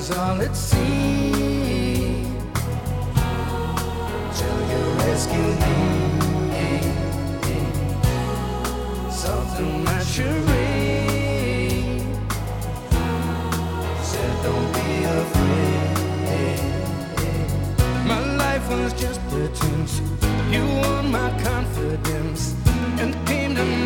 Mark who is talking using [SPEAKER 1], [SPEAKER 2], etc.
[SPEAKER 1] was all it seemed till you rescued me. Something masquerade said, don't be afraid. My life was just pretense. You won my confidence and came to me.